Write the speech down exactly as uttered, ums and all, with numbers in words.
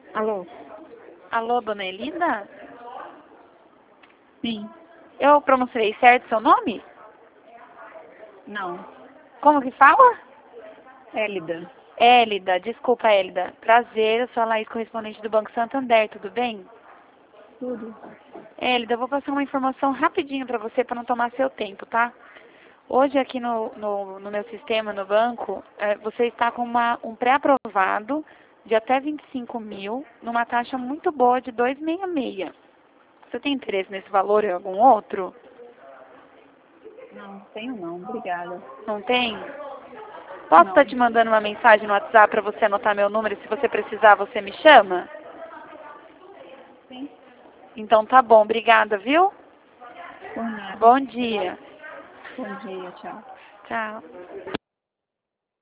Alô? Alô, dona Elida? Sim. Eu pronunciei certo seu nome? Não. Como que fala? Élida. Élida, desculpa, Élida. Prazer, eu sou a Laís, correspondente do Banco Santander, tudo bem? Tudo. Élida, eu vou passar uma informação rapidinho para você para não tomar seu tempo, tá? Hoje aqui no, no, no meu sistema, no banco, eh, você está com uma, um pré-aprovado de até vinte e cinco mil, numa taxa muito boa de dois vírgula sessenta e seis. Você tem interesse nesse valor ou algum outro? Não, tenho não. Obrigada. Não tem? Posso Não. estar te mandando uma mensagem no WhatsApp para você anotar meu número e se você precisar você me chama? Sim. Então tá bom, obrigada, viu? Por nada. Bom dia. Bom dia, tchau. Tchau.